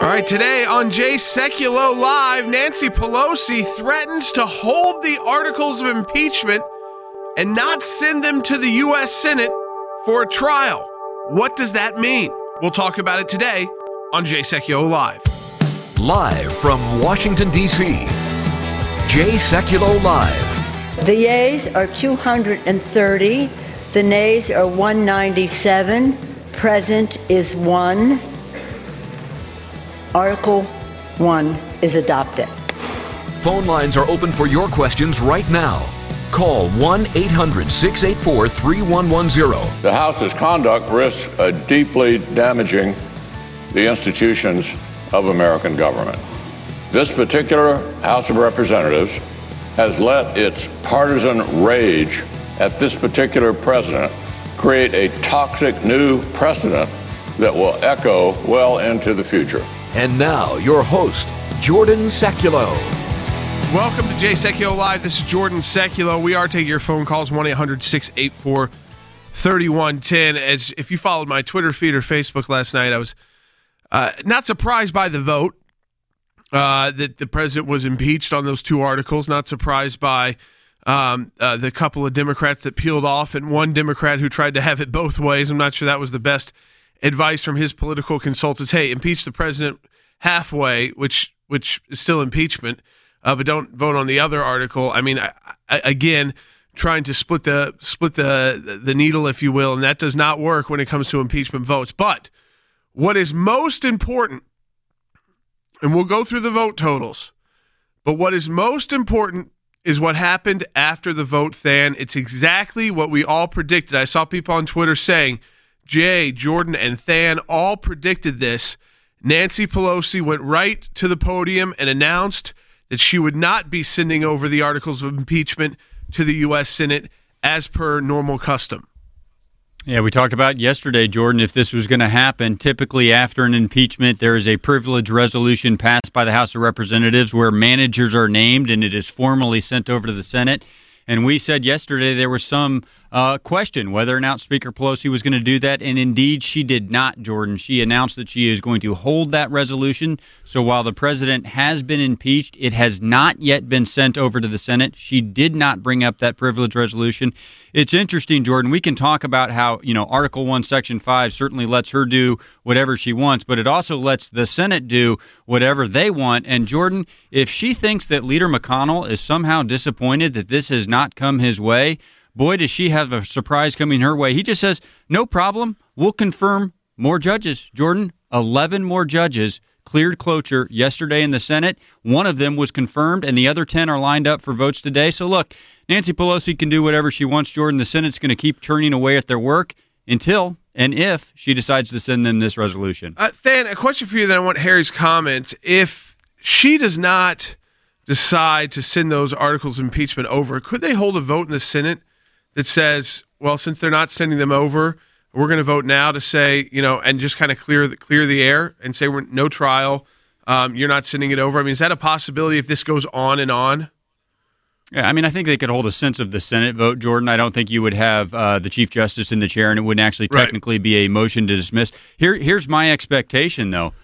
All right, today on Jay Sekulow Live, Nancy Pelosi threatens to hold the articles of impeachment and not send them to the U.S. Senate for a trial. What does that mean? We'll talk about it today on Jay Sekulow Live. Live from Washington, D.C., Jay Sekulow Live. The yeas are 230. The nays are 197. Present is 1. Article 1 is adopted. Phone lines are open for your questions right now. Call 1-800-684-3110. The House's conduct risks deeply damaging the institutions of American government. This particular House of Representatives has let its partisan rage at this particular president create a toxic new precedent that will echo well into the future. And now, your host, Jordan Sekulow. Welcome to Jay Sekulow Live. This is Jordan Sekulow. We are taking your phone calls, 1-800-684-3110. As if you followed my Twitter feed or Facebook last night, I was not surprised by the vote that the president was impeached on those two articles. Not surprised by the couple of Democrats that peeled off and one Democrat who tried to have it both ways. I'm not sure that was the best advice from his political consultants. Hey, impeach the president halfway, which is still impeachment, but don't vote on the other article. I mean, again, trying to split the needle, if you will, and that does not work when it comes to impeachment votes. But what is most important, and we'll go through the vote totals, but what is most important is what happened after the vote, Than. It's exactly what we all predicted. I saw people on Twitter saying, Jay, Jordan, and Than all predicted this. Nancy Pelosi went right to the podium and announced that she would not be sending over the articles of impeachment to the U.S. Senate as per normal custom. Yeah, we talked about yesterday, Jordan, if this was going to happen. Typically after an impeachment, there is a privilege resolution passed by the House of Representatives where managers are named and it is formally sent over to the Senate. And we said yesterday there was some question whether or not Speaker Pelosi was going to do that, and indeed she did not, Jordan. She announced that she is going to hold that resolution. So while the president has been impeached, it has not yet been sent over to the Senate. She did not bring up that privilege resolution. It's interesting, Jordan. We can talk about how, Article 1, Section 5 certainly lets her do whatever she wants, but it also lets the Senate do whatever they want. And, Jordan, if she thinks that Leader McConnell is somehow disappointed that this has not come his way, boy, does she have a surprise coming her way. He just says, no problem, we'll confirm more judges. Jordan, 11 more judges cleared cloture yesterday in the Senate. One of them was confirmed, and the other 10 are lined up for votes today. So look, Nancy Pelosi can do whatever she wants, Jordan. The Senate's going to keep churning away at their work until and if she decides to send them this resolution. Than, a question for you that I want Harry's comment. If she does not decide to send those articles of impeachment over, could they hold a vote in the Senate that says, well, since they're not sending them over, we're going to vote now to say, and just kind of clear the air and say we're no trial, you're not sending it over? I mean, is that a possibility if this goes on and on? Yeah, I mean, I think they could hold a sense of the Senate vote, Jordan. I don't think you would have the Chief Justice in the chair, and it wouldn't actually technically be a motion to dismiss. Here's my expectation, though.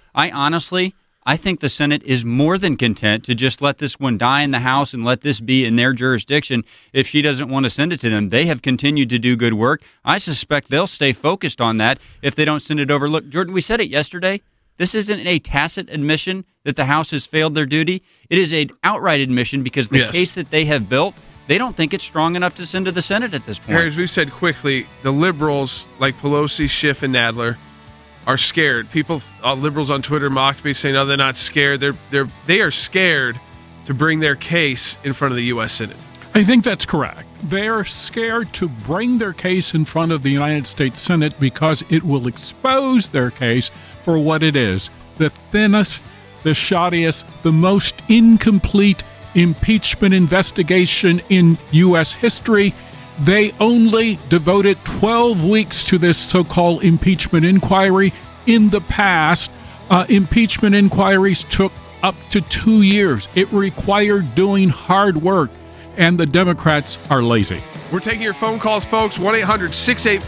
I think the Senate is more than content to just let this one die in the House and let this be in their jurisdiction if she doesn't want to send it to them. They have continued to do good work. I suspect they'll stay focused on that if they don't send it over. Look, Jordan, we said it yesterday. This isn't a tacit admission that the House has failed their duty. It is an outright admission because the case that they have built, they don't think it's strong enough to send to the Senate at this point. Harry, as we've said quickly, the liberals like Pelosi, Schiff, and Nadler are scared. People, liberals on Twitter mocked me saying, no, they're not scared. They are scared to bring their case in front of the U.S. Senate. I think that's correct. They are scared to bring their case in front of the United States Senate because it will expose their case for what it is: the thinnest, the shoddiest, the most incomplete impeachment investigation in U.S. history. They only devoted 12 weeks to this so-called impeachment inquiry. In the past, impeachment inquiries took up to 2 years. It required doing hard work, and the Democrats are lazy. We're taking your phone calls, folks.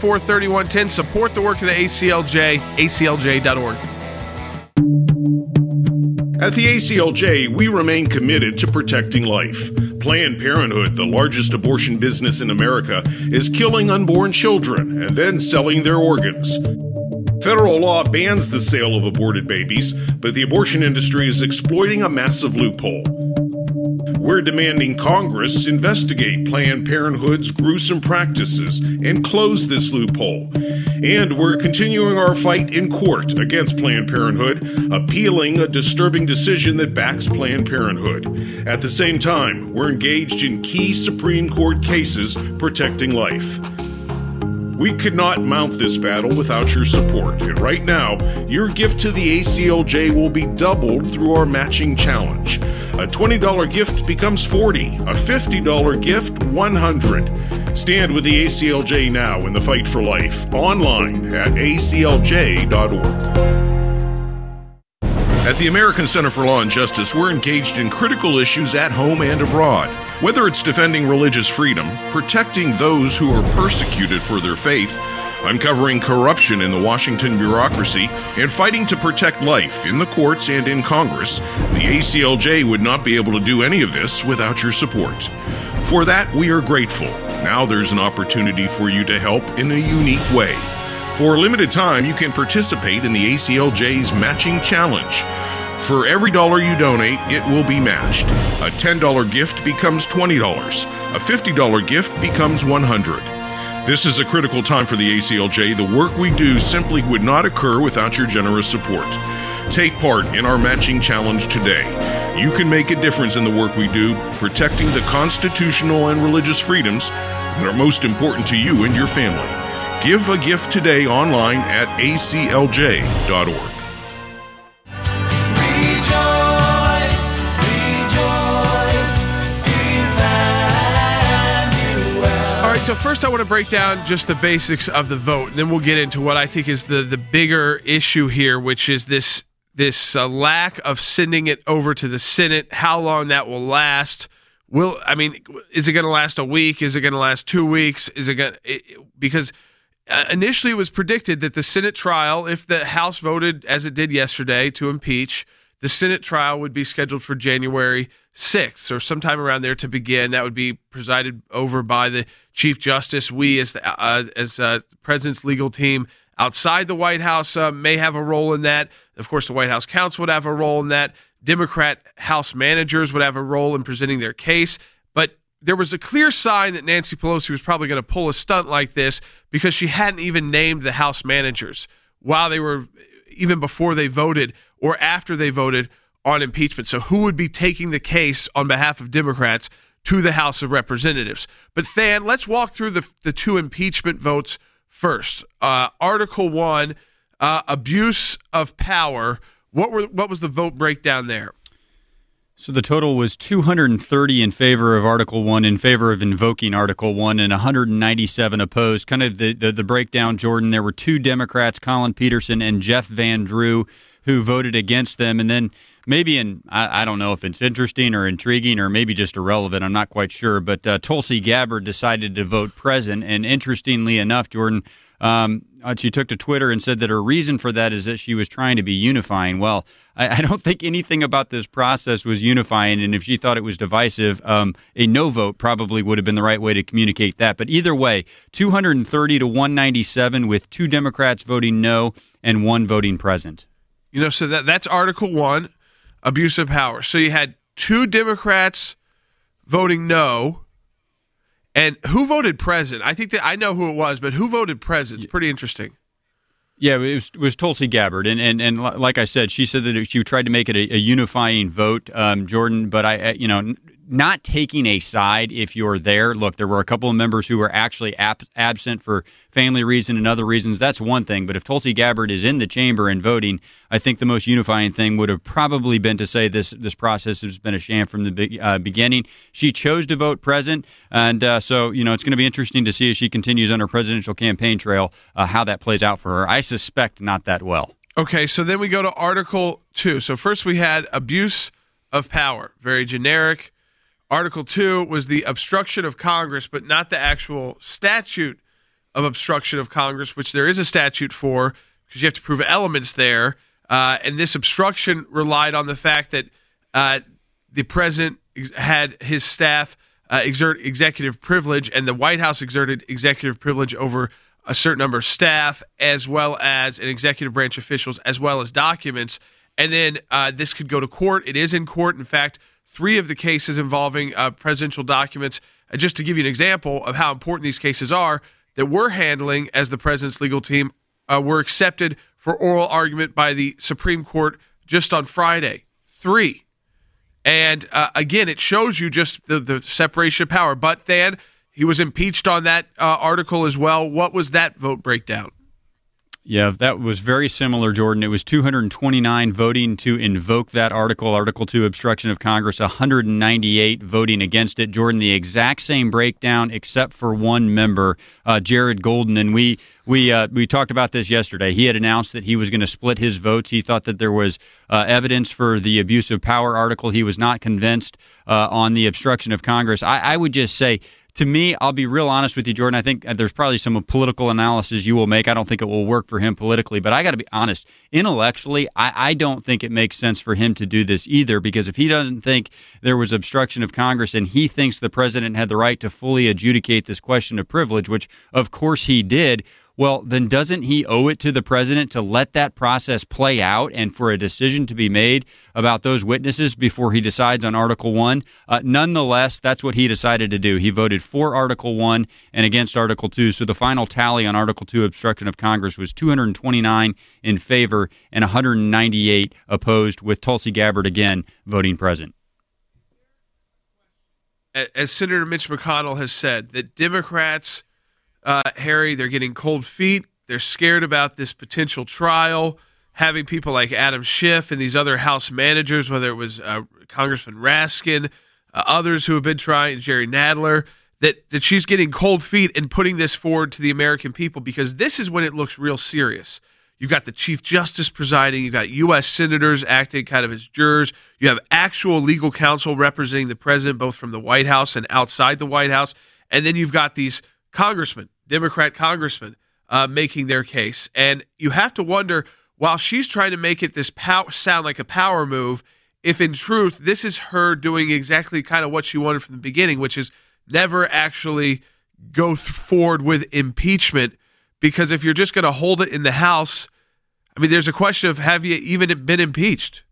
1-800-684-3110. Support the work of the ACLJ, aclj.org. At the ACLJ, we remain committed to protecting life. Planned Parenthood, the largest abortion business in America, is killing unborn children and then selling their organs. Federal law bans the sale of aborted babies, but the abortion industry is exploiting a massive loophole. We're demanding Congress investigate Planned Parenthood's gruesome practices and close this loophole. And we're continuing our fight in court against Planned Parenthood, appealing a disturbing decision that backs Planned Parenthood. At the same time, we're engaged in key Supreme Court cases protecting life. We could not mount this battle without your support, and right now, your gift to the ACLJ will be doubled through our matching challenge. A $20 gift becomes $40, a $50 gift, $100. Stand with the ACLJ now in the fight for life, online at aclj.org. At the American Center for Law and Justice, we're engaged in critical issues at home and abroad. Whether it's defending religious freedom, protecting those who are persecuted for their faith, uncovering corruption in the Washington bureaucracy, and fighting to protect life in the courts and in Congress, the ACLJ would not be able to do any of this without your support. For that, we are grateful. Now there's an opportunity for you to help in a unique way. For a limited time, you can participate in the ACLJ's Matching Challenge. For every dollar you donate, it will be matched. A $10 gift becomes $20. A $50 gift becomes $100. This is a critical time for the ACLJ. The work we do simply would not occur without your generous support. Take part in our matching challenge today. You can make a difference in the work we do, protecting the constitutional and religious freedoms that are most important to you and your family. Give a gift today online at aclj.org. So first I want to break down just the basics of the vote, and then we'll get into what I think is the bigger issue here, which is this lack of sending it over to the Senate, how long that will last. Is it going to last a week? Is it going to last 2 weeks? Because initially it was predicted that the Senate trial, if the House voted as it did yesterday to impeach, the Senate trial would be scheduled for January 6th or sometime around there to begin. That would be presided over by the Chief Justice. We, as the President's legal team outside the White House, may have a role in that. Of course, the White House counsel would have a role in that. Democrat House managers would have a role in presenting their case. But there was a clear sign that Nancy Pelosi was probably going to pull a stunt like this because she hadn't even named the House managers even before they voted or after they voted on impeachment. So who would be taking the case on behalf of Democrats to the House of Representatives? But Than, let's walk through the two impeachment votes first. Article 1, abuse of power. What was the vote breakdown there? So the total was 230 in favor of Article 1, in favor of invoking Article 1, and 197 opposed. Kind of the breakdown, Jordan, there were two Democrats, Colin Peterson and Jeff Van Drew, who voted against them. And then maybe, I don't know if it's interesting or intriguing or maybe just irrelevant, I'm not quite sure, but Tulsi Gabbard decided to vote present. And interestingly enough, Jordan, she took to Twitter and said that her reason for that is that she was trying to be unifying. Well, I don't think anything about this process was unifying, and if she thought it was divisive, a no vote probably would have been the right way to communicate that. But either way, 230 to 197 with two Democrats voting no and one voting present. So that's Article 1, abuse of power. So you had two Democrats voting no. And who voted present? I think that I know who it was, but who voted present? It's pretty interesting. Yeah, it was Tulsi Gabbard, and like I said, she said that she tried to make it a unifying vote, Jordan. But not taking a side if you're there. Look, there were a couple of members who were actually absent for family reason and other reasons. That's one thing. But if Tulsi Gabbard is in the chamber and voting, I think the most unifying thing would have probably been to say this process has been a sham from the beginning. She chose to vote present, and so it's going to be interesting to see as she continues on her presidential campaign trail how that plays out for her. I suspect not that well. Okay, so then we go to Article 2. So first we had abuse of power, very generic. Article 2 was the obstruction of Congress, but not the actual statute of obstruction of Congress, which there is a statute for because you have to prove elements there. And this obstruction relied on the fact that the president had his staff exert executive privilege, and the White House exerted executive privilege over a certain number of staff, as well as an executive branch officials, as well as documents. And then this could go to court. It is in court. In fact, 3 of the cases involving presidential documents, just to give you an example of how important these cases are, that we're handling as the president's legal team, were accepted for oral argument by the Supreme Court just on Friday. 3. And again, it shows you just the separation of power. But then he was impeached on that article as well. What was that vote breakdown? Yeah, that was very similar, Jordan. It was 229 voting to invoke that article, Article 2, obstruction of Congress, 198 voting against it. Jordan, the exact same breakdown except for one member, Jared Golden. And we talked about this yesterday. He had announced that he was going to split his votes. He thought that there was evidence for the abuse of power article. He was not convinced on the obstruction of Congress. I would just say, to me, I'll be real honest with you, Jordan. I think there's probably some political analysis you will make. I don't think it will work for him politically, but I got to be honest. Intellectually, I don't think it makes sense for him to do this either, because if he doesn't think there was obstruction of Congress and he thinks the president had the right to fully adjudicate this question of privilege, which of course he did, well, then doesn't he owe it to the president to let that process play out and for a decision to be made about those witnesses before he decides on Article 1? Nonetheless, that's what he decided to do. He voted for Article 1 and against Article 2. So the final tally on Article 2 obstruction of Congress was 229 in favor and 198 opposed, with Tulsi Gabbard again voting present. As Senator Mitch McConnell has said, that Democrats, Harry, they're getting cold feet. They're scared about this potential trial, having people like Adam Schiff and these other House managers, whether it was Congressman Raskin, others who have been trying, Jerry Nadler, that she's getting cold feet and putting this forward to the American people, because this is when it looks real serious. You've got the Chief Justice presiding. You've got U.S. senators acting kind of as jurors. You have actual legal counsel representing the president, both from the White House and outside the White House. And then you've got these congressmen, Democrat congressmen, making their case. And you have to wonder, while she's trying to make it this sound like a power move, if in truth this is her doing exactly kind of what she wanted from the beginning, which is never actually go forward with impeachment. Because if you're just going to hold it in the House, I mean, there's a question of, have you even been impeached?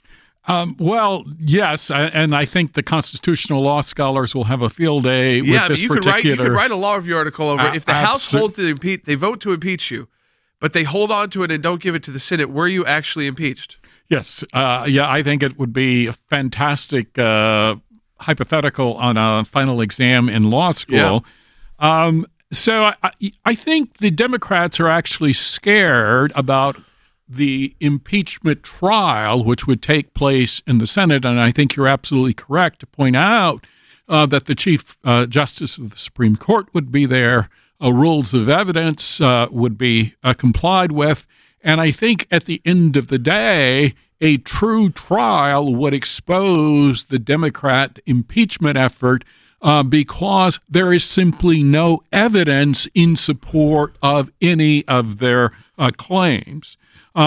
Well, yes, and I think the constitutional law scholars will have a field day with this particular. You could write a law review article over if the House holds to impeach, they vote to impeach you, but they hold on to it and don't give it to the Senate. Were you actually impeached? Yes, I think it would be a fantastic hypothetical on a final exam in law school. Yeah. So I think the Democrats are actually scared about the impeachment trial, which would take place in the Senate. And I think you're absolutely correct to point out that the Chief Justice of the Supreme Court would be there. Rules of evidence would be complied with. And I think at the end of the day, a true trial would expose the Democrat impeachment effort because there is simply no evidence in support of any of their claims.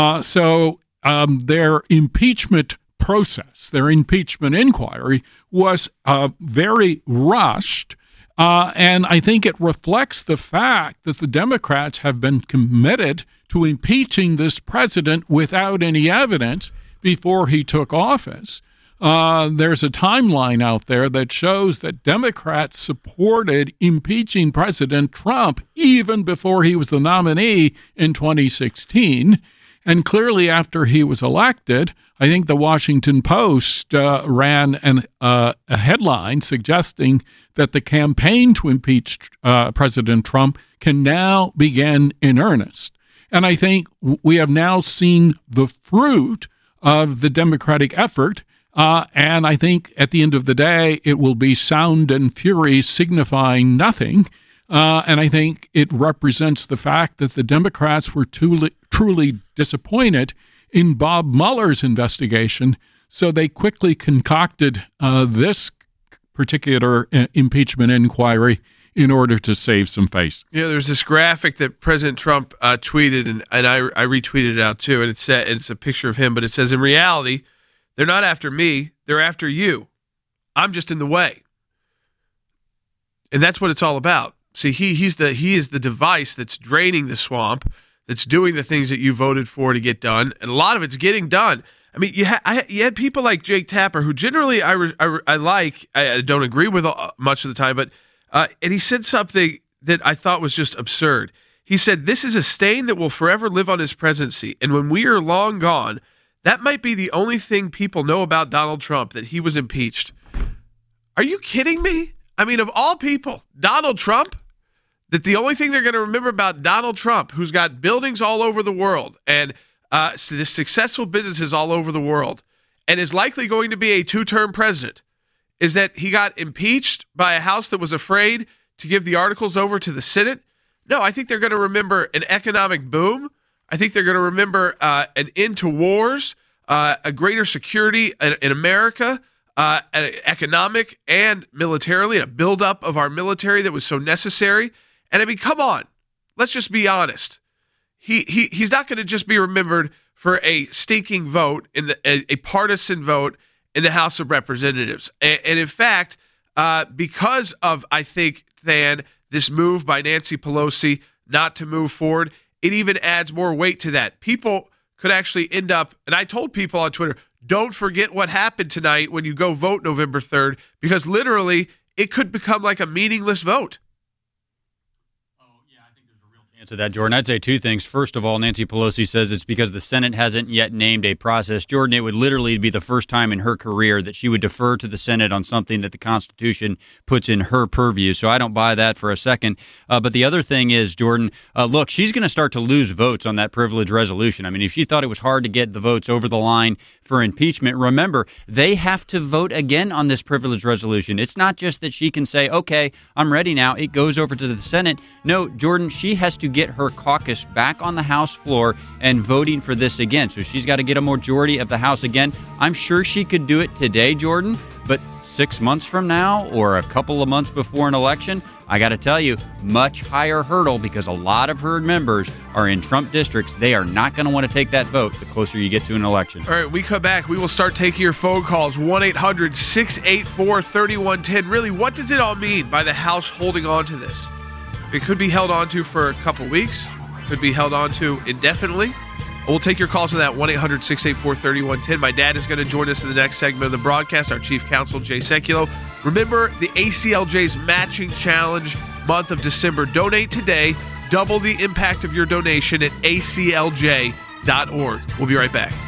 So their impeachment process, their impeachment inquiry, was very rushed. And I think it reflects the fact that the Democrats have been committed to impeaching this president without any evidence before he took office. There's a timeline out there that shows that Democrats supported impeaching President Trump even before he was the nominee in 2016. And clearly after he was elected, I think the Washington Post ran a headline suggesting that the campaign to impeach President Trump can now begin in earnest. And I think we have now seen the fruit of the Democratic effort. And I think at the end of the day, it will be sound and fury signifying nothing. And I think it represents the fact that the Democrats were truly disappointed in Bob Mueller's investigation. So they quickly concocted this particular impeachment inquiry in order to save some face. You know, there's this graphic that President Trump tweeted, and I retweeted it out too, and it's a picture of him, but it says, in reality, they're not after me, they're after you. I'm just in the way. And that's what it's all about. See, he is the device that's draining the swamp, that's doing the things that you voted for to get done, and a lot of it's getting done. I mean, you had people like Jake Tapper, who generally I like. I don't agree with much of the time, but and he said something that I thought was just absurd. He said, "This is a stain that will forever live on his presidency, and when we are long gone, that might be the only thing people know about Donald Trump, that he was impeached." Are you kidding me? I mean, of all people, Donald Trump, that the only thing they're going to remember about Donald Trump, who's got buildings all over the world and successful businesses all over the world, and is likely going to be a 2-term president, is that he got impeached by a House that was afraid to give the articles over to the Senate? No, I think they're going to remember an economic boom. I think they're going to remember an end to wars, a greater security in America, economic and militarily, a buildup of our military that was so necessary. And I mean, come on, let's just be honest. He's not going to just be remembered for a stinking vote in a partisan vote in the House of Representatives. And in fact, because of, I think, Than, this move by Nancy Pelosi not to move forward, it even adds more weight to that. People could actually end up, and I told people on Twitter, don't forget what happened tonight when you go vote November 3rd, because literally it could become like a meaningless vote. To that, Jordan, I'd say two things. First of all, Nancy Pelosi says it's because the Senate hasn't yet named a process. Jordan, it would literally be the first time in her career that she would defer to the Senate on something that the Constitution puts in her purview. So I don't buy that for a second. But the other thing is, Jordan, look, she's going to start to lose votes on that privilege resolution. I mean, if she thought it was hard to get the votes over the line for impeachment, remember, they have to vote again on this privilege resolution. It's not just that she can say, okay, I'm ready now. It goes over to the Senate. No, Jordan, she has to get her caucus back on the House floor and voting for this again. So she's got to get a majority of the House again. I'm sure she could do it today, Jordan, but 6 months from now or a couple of months before an election, I got to tell you, much higher hurdle, because a lot of her members are in Trump districts. They are not going to want to take that vote the closer you get to an election. All right, we come back. We will start taking your phone calls, 1-800-684-3110. Really, what does it all mean by the House holding on to this? It could be held on to for a couple weeks, could be held on to indefinitely. We'll take your calls on that, 1-800-684-3110. My dad is going to join us in the next segment of the broadcast, our chief counsel, Jay Sekulow. Remember the ACLJ's matching challenge month of December. Donate today. Double the impact of your donation at aclj.org. We'll be right back.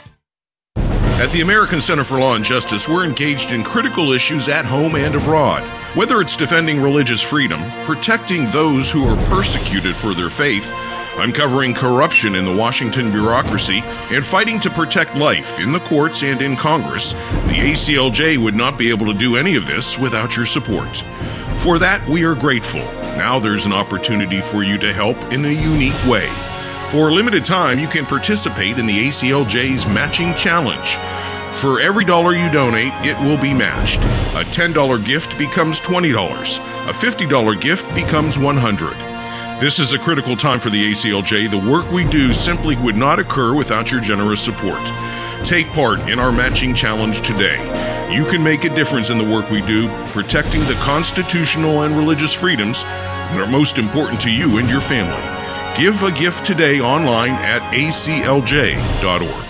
At the American Center for Law and Justice, we're engaged in critical issues at home and abroad. Whether it's defending religious freedom, protecting those who are persecuted for their faith, uncovering corruption in the Washington bureaucracy, and fighting to protect life in the courts and in Congress, the ACLJ would not be able to do any of this without your support. For that, we are grateful. Now there's an opportunity for you to help in a unique way. For a limited time, you can participate in the ACLJ's Matching Challenge. For every dollar you donate, it will be matched. A $10 gift becomes $20. A $50 gift becomes $100. This is a critical time for the ACLJ. The work we do simply would not occur without your generous support. Take part in our Matching Challenge today. You can make a difference in the work we do, protecting the constitutional and religious freedoms that are most important to you and your family. Give a gift today online at aclj.org.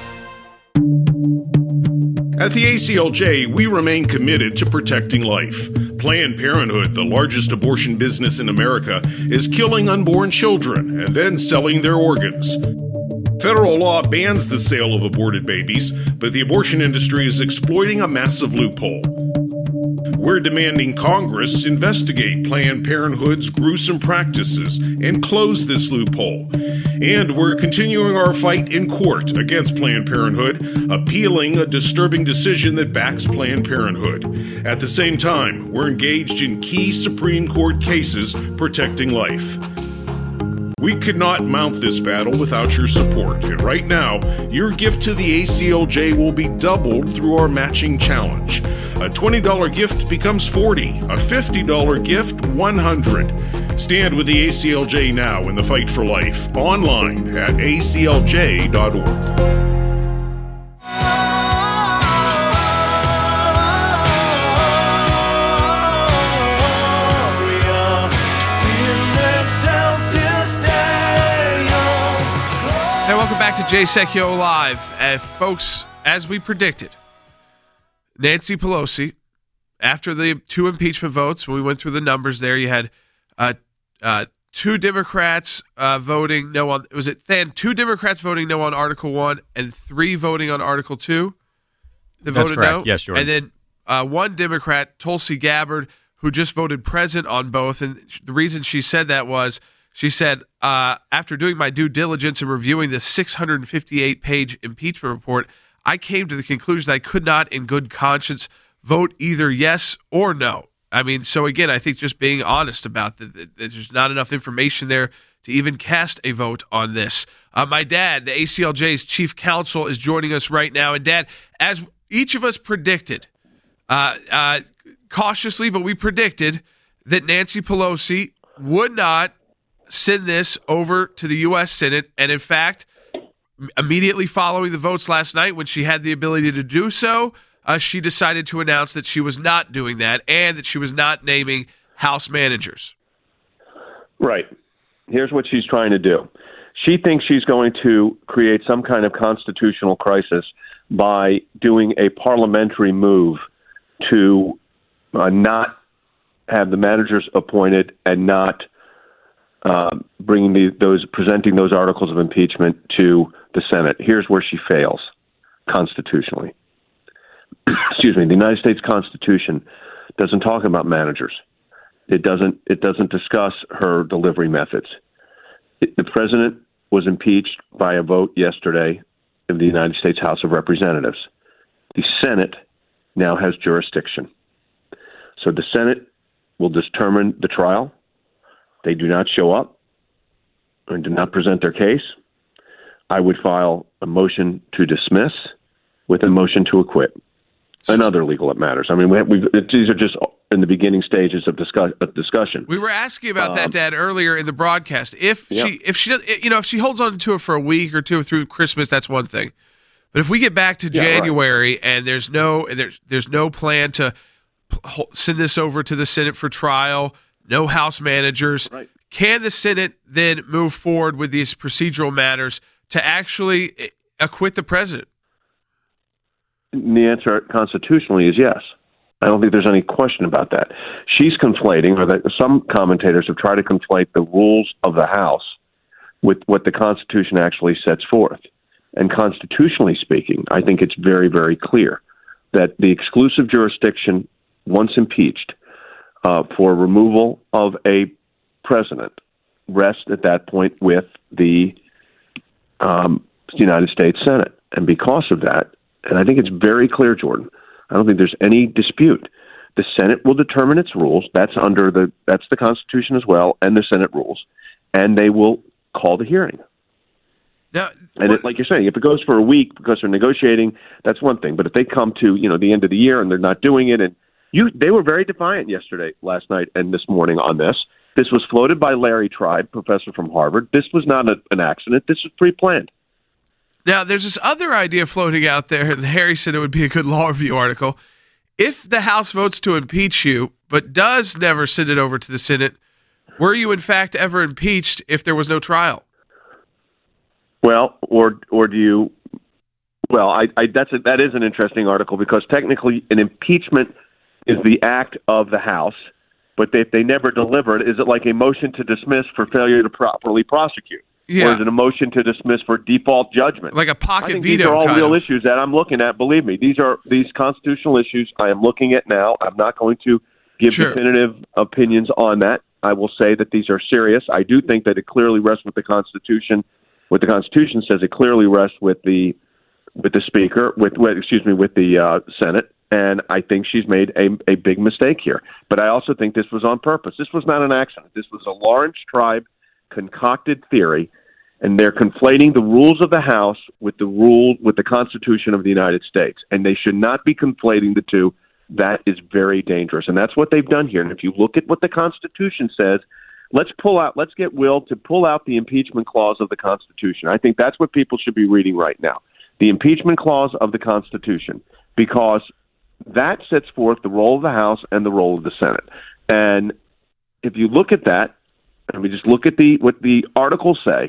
At the ACLJ, we remain committed to protecting life. Planned Parenthood, the largest abortion business in America, is killing unborn children and then selling their organs. Federal law bans the sale of aborted babies, but the abortion industry is exploiting a massive loophole. We're demanding Congress investigate Planned Parenthood's gruesome practices and close this loophole. And we're continuing our fight in court against Planned Parenthood, appealing a disturbing decision that backs Planned Parenthood. At the same time, we're engaged in key Supreme Court cases protecting life. We could not mount this battle without your support, and right now, your gift to the ACLJ will be doubled through our matching challenge. A $20 gift becomes $40, a $50 gift $100. Stand with the ACLJ now in the fight for life, online at aclj.org. Welcome back to Jay Secchio Live. Folks, as we predicted, Nancy Pelosi, after the 2 impeachment votes, when we went through the numbers there, you had 2 Democrats voting no on, was it then 2 Democrats voting no on Article 1 and 3 voting on Article 2? That's voted correct. no? Yes, Jordan. And then 1 Democrat, Tulsi Gabbard, who just voted present on both. And the reason she said that was, she said, after doing my due diligence and reviewing this 658-page impeachment report, I came to the conclusion that I could not, in good conscience, vote either yes or no. I mean, so again, I think just being honest about that, there's not enough information there to even cast a vote on this. My dad, the ACLJ's chief counsel, is joining us right now. And Dad, as each of us predicted, cautiously, but we predicted that Nancy Pelosi would not send this over to the U.S. Senate. And in fact, immediately following the votes last night, when she had the ability to do so, she decided to announce that she was not doing that and that she was not naming House managers. Right. Here's what she's trying to do. She thinks she's going to create some kind of constitutional crisis by doing a parliamentary move to not have the managers appointed and not presenting those articles of impeachment to the Senate. Here's where she fails constitutionally. Excuse me. The United States Constitution doesn't talk about managers. It doesn't discuss her delivery methods. The president was impeached by a vote yesterday of the United States House of Representatives. The Senate now has jurisdiction. So the Senate will determine the trial. They do not show up and do not present their case. I would file a motion to dismiss with a motion to acquit and other legal matters. I mean, these are just in the beginning stages of discussion. We were asking about that, Dad, earlier in the broadcast. If she holds on to it for a week or two through Christmas, that's one thing. But if we get back to January and there's no plan to send this over to the Senate for trial, no House managers, can the Senate then move forward with these procedural matters to actually acquit the president? The answer constitutionally is yes. I don't think there's any question about that. She's conflating, or that some commentators have tried to conflate the rules of the House with what the Constitution actually sets forth. And constitutionally speaking, I think it's very, very clear that the exclusive jurisdiction, once impeached, for removal of a president rests at that point with the United States Senate. And because of that, and I think it's very clear, Jordan, I don't think there's any dispute. The Senate will determine its rules. That's the Constitution as well, and the Senate rules, and they will call the hearing. Now, like you're saying, if it goes for a week because they're negotiating, that's one thing. But if they come to the end of the year and they're not doing it, and they were very defiant last night, and this morning on this. This was floated by Larry Tribe, professor from Harvard. This was not an accident. This was pre-planned. Now, there's this other idea floating out there, and Harry said it would be a good law review article. If the House votes to impeach you, but does never send it over to the Senate, were you in fact ever impeached if there was no trial? Well, or do you? Well, that is an interesting article because technically an impeachment is the act of the House, but if they never deliver it, is it like a motion to dismiss for failure to properly prosecute? Yeah. Or is it a motion to dismiss for default judgment? Like a pocket I think veto. These are all real issues that I'm looking at. Believe me, these constitutional issues I am looking at now. I'm not going to give definitive opinions on that. I will say that these are serious. I do think that it clearly rests with the Constitution. What the Constitution says, it clearly rests with the Speaker, with the Senate. And I think she's made a big mistake here. But I also think this was on purpose. This was not an accident. This was a Lawrence Tribe concocted theory, and they're conflating the rules of the House with the Constitution of the United States, and they should not be conflating the two. That is very dangerous, and that's what they've done here. And if you look at what the Constitution says, let's get Will to pull out the impeachment clause of the Constitution. I think that's what people should be reading right now, the impeachment clause of the Constitution, because that sets forth the role of the House and the role of the Senate. And if you look at that, and we just look at what the articles say,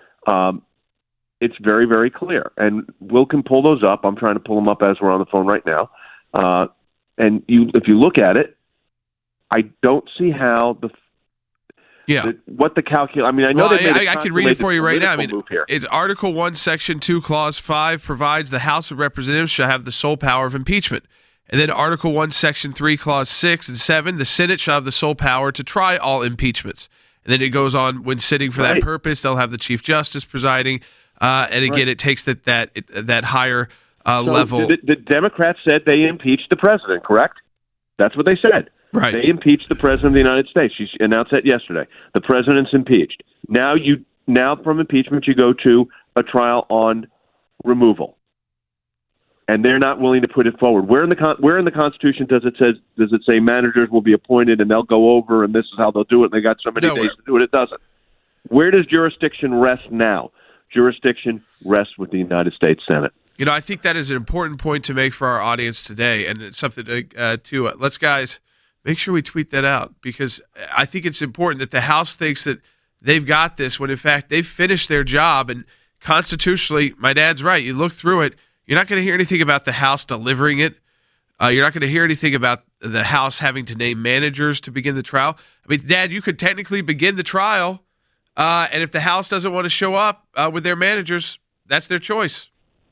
it's very, very clear. And Will can pull those up. I'm trying to pull them up as we're on the phone right now. And if you look at it, I don't see how what the calculation. I mean, I know I can read it for you right now. I mean, it's Article 1, Section 2, Clause 5 provides the House of Representatives shall have the sole power of impeachment. And then Article 1, Section 3, Clause 6 and 7, the Senate shall have the sole power to try all impeachments. And then it goes on, when sitting for that purpose, they'll have the Chief Justice presiding. And again, it takes that higher level. The Democrats said they impeached the president, correct? That's what they said. Right. They impeached the president of the United States. She announced that yesterday. The president's impeached. Now from impeachment, you go to a trial on removal. And they're not willing to put it forward. Where in the Constitution does it say managers will be appointed and they'll go over and this is how they'll do it and they got so many days to do it? It doesn't. Where does jurisdiction rest now? Jurisdiction rests with the United States Senate. You know, I think that is an important point to make for our audience today, and it's something to let's guys make sure we tweet that out, because I think it's important that the House thinks that they've got this when in fact they've finished their job. And constitutionally, my dad's right. You look through it. You're not going to hear anything about the House delivering it. You're not going to hear anything about the House having to name managers to begin the trial. I mean, Dad, you could technically begin the trial, and if the House doesn't want to show up with their managers, that's their choice.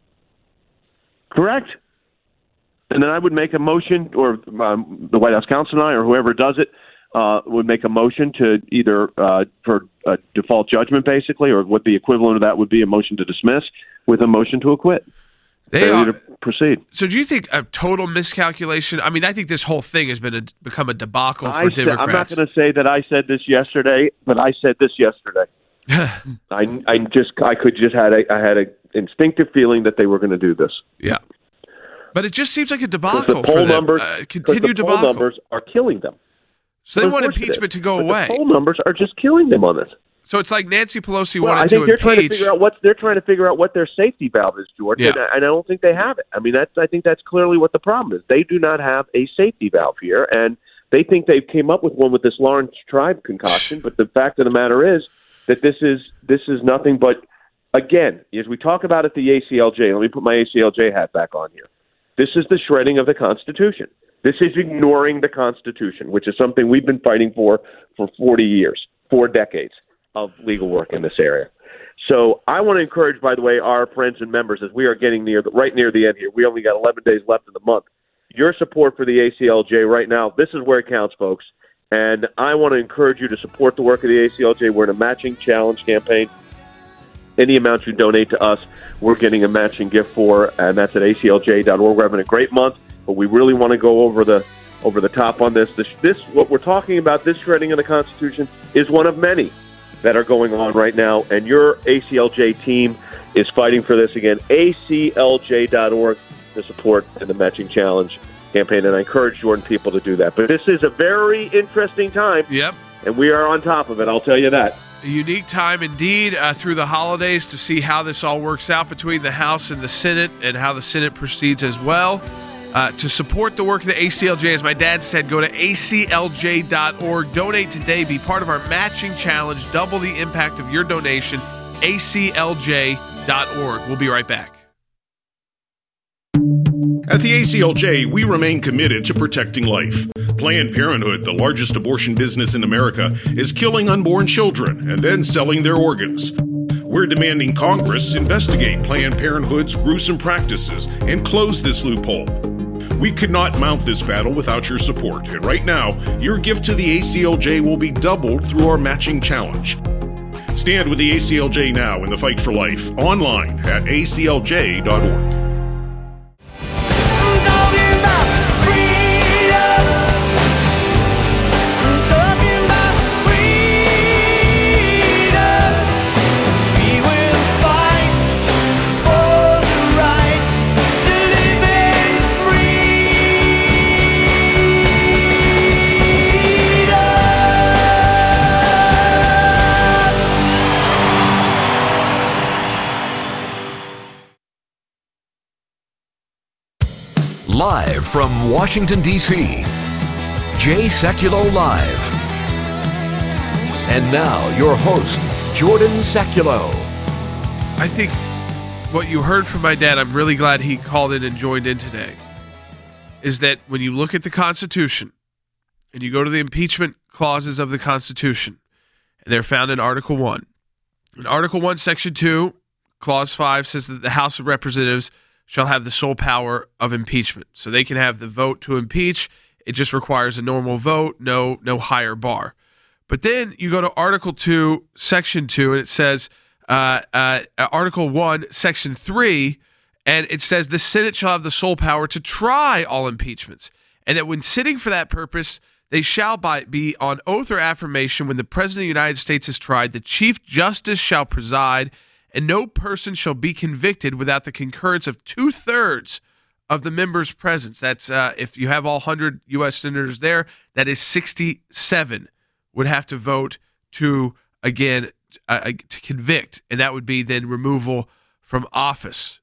Correct. And then I would make a motion, or the White House counsel and I, or whoever does it, would make a motion to either for a default judgment, basically, or what the equivalent of that would be, a motion to dismiss with a motion to acquit. To proceed. So do you think a total miscalculation? I mean, I think this whole thing has become a debacle for Democrats. I'm not going to say that I said this yesterday, but I said this yesterday. I had an instinctive feeling that they were going to do this. Yeah. But it just seems like a debacle the poll for them. Numbers, continued the debacle. Poll numbers are killing them. So they want impeachment to go away. The poll numbers are just killing them on this. So it's like Nancy Pelosi wanted to impeach. They're trying to figure out what their safety valve is, George, and I don't think they have it. I mean, I think that's clearly what the problem is. They do not have a safety valve here, and they think they came up with one with this Lawrence Tribe concoction. But the fact of the matter is that this is nothing but, again, as we talk about at the ACLJ. Let me put my ACLJ hat back on here. This is the shredding of the Constitution. This is ignoring the Constitution, which is something we've been fighting for 40 years, 4 decades of legal work in this area. So I want to encourage, by the way, our friends and members, as we are getting right near the end here. We only got 11 days left in the month. Your support for the ACLJ right now, this is where it counts, folks. And I want to encourage you to support the work of the ACLJ. We're in a matching challenge campaign. Any amount you donate to us, we're getting a matching gift for, and that's at aclj.org. We're having a great month, but we really want to go over the top on this. This what we're talking about, this shredding of the Constitution, is one of many that are going on right now, and your ACLJ team is fighting for this. Again, aclj.org to support in the Matching Challenge campaign, and I encourage Jordan people to do that. But this is a very interesting time, and we are on top of it, I'll tell you that. A unique time indeed through the holidays to see how this all works out between the House and the Senate and how the Senate proceeds as well. To support the work of the ACLJ, as my dad said, go to aclj.org. Donate today. Be part of our matching challenge. Double the impact of your donation. aclj.org. We'll be right back. At the ACLJ, we remain committed to protecting life. Planned Parenthood, the largest abortion business in America, is killing unborn children and then selling their organs. We're demanding Congress investigate Planned Parenthood's gruesome practices and close this loophole. We could not mount this battle without your support, and right now, your gift to the ACLJ will be doubled through our matching challenge. Stand with the ACLJ now in the fight for life, online at aclj.org. Live from Washington, D.C., Jay Sekulow Live. And now, your host, Jordan Sekulow. I think what you heard from my dad, I'm really glad he called in and joined in today, is that when you look at the Constitution and you go to the impeachment clauses of the Constitution, and they're found in Article 1. In Article 1, Section 2, Clause 5 says that the House of Representatives shall have the sole power of impeachment. So they can have the vote to impeach. It just requires a normal vote, no higher bar. But then you go to Article 2, Section 2, and it says Article 1, Section 3, and it says the Senate shall have the sole power to try all impeachments, and that when sitting for that purpose, they shall be on oath or affirmation when the President of the United States is tried, the Chief Justice shall preside, and no person shall be convicted without the concurrence of 2/3 of the members' present. That's if you have all 100 U.S. senators there, that is 67 would have to vote to, again, to convict, and that would be then removal from office.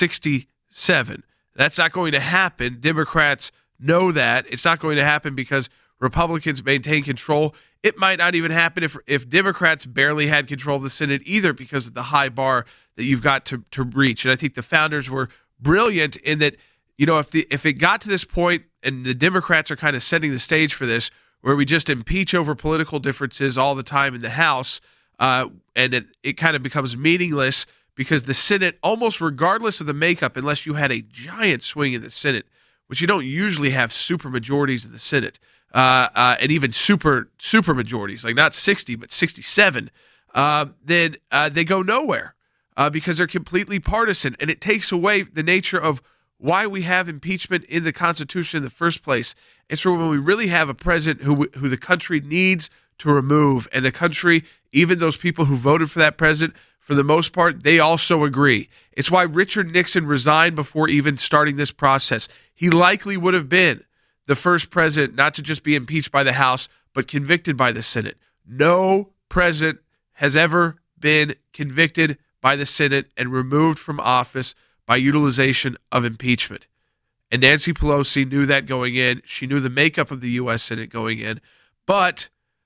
67. That's not going to happen. Democrats know that. It's not going to happen because Republicans maintain control. It might not even happen if Democrats barely had control of the Senate either, because of the high bar that you've got to reach. And I think the founders were brilliant in that, you know, if it got to this point and the Democrats are kind of setting the stage for this, where we just impeach over political differences all the time in the House, and it kind of becomes meaningless because the Senate, almost regardless of the makeup, unless you had a giant swing in the Senate, which you don't usually have super majorities in the Senate, and even super majorities, like not 60, but 67, then they go nowhere because they're completely partisan. And it takes away the nature of why we have impeachment in the Constitution in the first place. It's for when we really have a president who the country needs to remove. And the country, even those people who voted for that president, for the most part, they also agree. It's why Richard Nixon resigned before even starting this process. He likely would have been the first president not to just be impeached by the House, but convicted by the Senate. No president has ever been convicted by the Senate and removed from office by utilization of impeachment. And Nancy Pelosi knew that going in. She knew the makeup of the U.S. Senate going in. But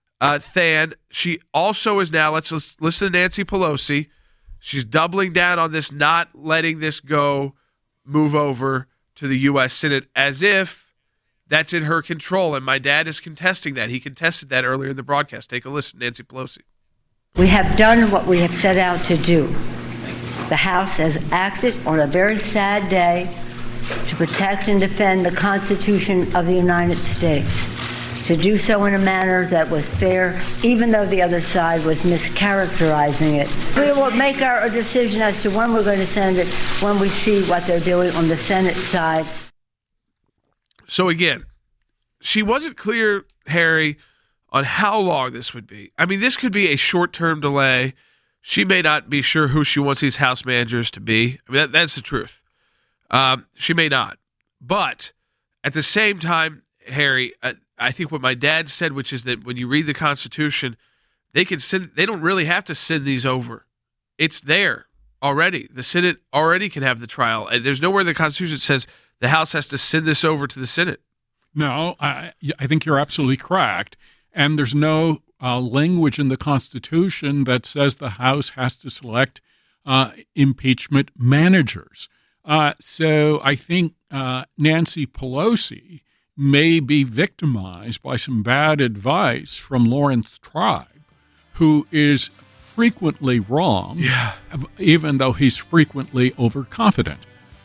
she also is now, let's listen to Nancy Pelosi. She's doubling down on this, not letting this move over to the U.S. Senate as if that's in her control. And my dad is contesting that. He contested that earlier in the broadcast. Take a listen, Nancy Pelosi. We have done what we have set out to do. The House has acted on a very sad day to protect and defend the Constitution of the United States, to do so in a manner that was fair, even though the other side was mischaracterizing it. We will make our decision as to when we're going to send it when we see what they're doing on the Senate side. So again, she wasn't clear, Harry, on how long this would be. I mean, this could be a short-term delay. She may not be sure who she wants these House managers to be. I mean, that's the truth. She may not. But at the same time, Harry, I think what my dad said, which is that when you read the Constitution, they don't really have to send these over. It's there already. The Senate already can have the trial. And there's nowhere in the Constitution that says the House has to send this over to the Senate. No, I think you're absolutely correct. And there's no language in the Constitution that says the House has to select impeachment managers. So I think Nancy Pelosi may be victimized by some bad advice from Lawrence Tribe, who is frequently wrong, even though he's frequently overconfident.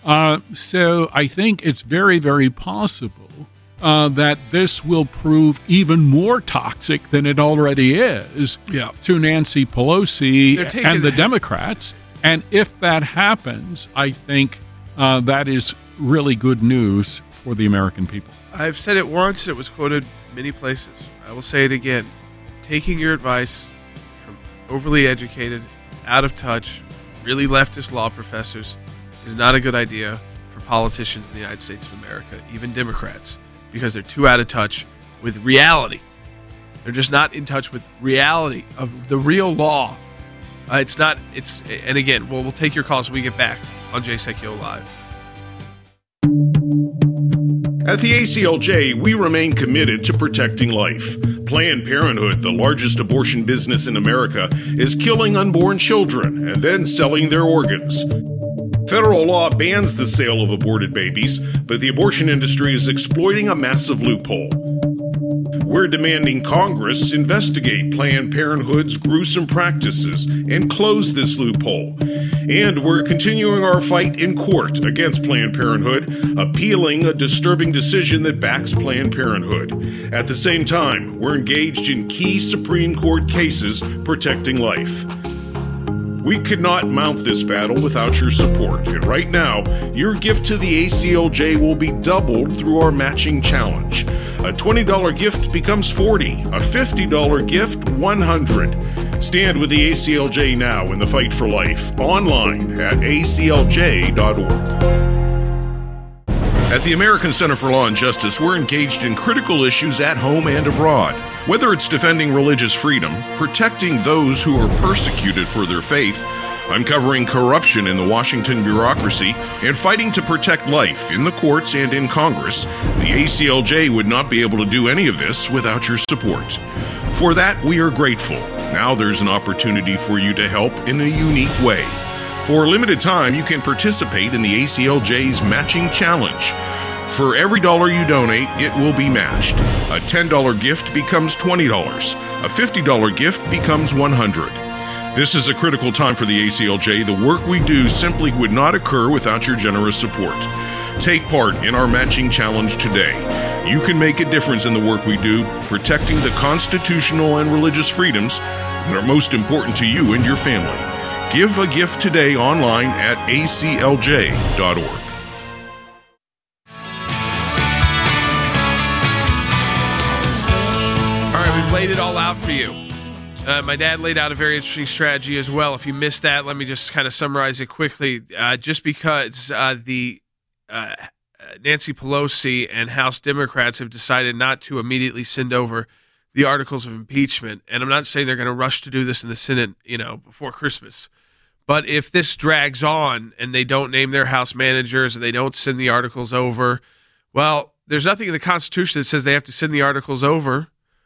So I think it's very, very possible that this will prove even more toxic than it already is to Nancy Pelosi and the Democrats. And if that happens, I think that is really good news for the American people. I've said it once, and it was quoted many places. I will say it again. Taking your advice from overly educated, out of touch, really leftist law professors is not a good idea for politicians in the United States of America, even Democrats, because they're too out of touch with reality. They're just not in touch with reality of the real law. And again, we'll take your calls when we get back on Jay Sekulow Live. At the ACLJ, we remain committed to protecting life. Planned Parenthood, the largest abortion business in America, is killing unborn children and then selling their organs. Federal law bans the sale of aborted babies, but the abortion industry is exploiting a massive loophole. We're demanding Congress investigate Planned Parenthood's gruesome practices and close this loophole. And we're continuing our fight in court against Planned Parenthood, appealing a disturbing decision that backs Planned Parenthood. At the same time, we're engaged in key Supreme Court cases protecting life. We could not mount this battle without your support, and right now, your gift to the ACLJ will be doubled through our matching challenge. A $20 gift becomes $40, a $50 gift $100. Stand with the ACLJ now in the fight for life, online at aclj.org. At the American Center for Law and Justice, we're engaged in critical issues at home and abroad. Whether it's defending religious freedom, protecting those who are persecuted for their faith, uncovering corruption in the Washington bureaucracy, and fighting to protect life in the courts and in Congress, the ACLJ would not be able to do any of this without your support. For that, we are grateful. Now there's an opportunity for you to help in a unique way. For a limited time, you can participate in the ACLJ's Matching Challenge. For every dollar you donate, it will be matched. A $10 gift becomes $20. A $50 gift becomes $100. This is a critical time for the ACLJ. The work we do simply would not occur without your generous support. Take part in our Matching Challenge today. You can make a difference in the work we do, protecting the constitutional and religious freedoms that are most important to you and your family. Give a gift today online at aclj.org. Laid it all out for you. My dad laid out a very interesting strategy as well. If you missed that, let me just kind of summarize it quickly. Just because the Nancy Pelosi and House Democrats have decided not to immediately send over the articles of impeachment, and I'm not saying they're going to rush to do this in the Senate, before Christmas. But if this drags on and they don't name their House managers and they don't send the articles over, well, there's nothing in the Constitution that says they have to send the articles over,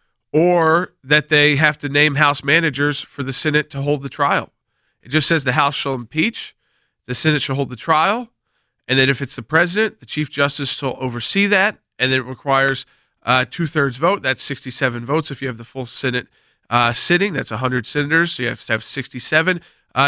or that they have to name House managers for the Senate to hold the trial. It just says the House shall impeach, the Senate shall hold the trial, and then if it's the president, the Chief Justice shall oversee that, and then it requires a two-thirds vote. That's 67 votes. If you have the full Senate sitting, that's 100 senators, so you have to have 67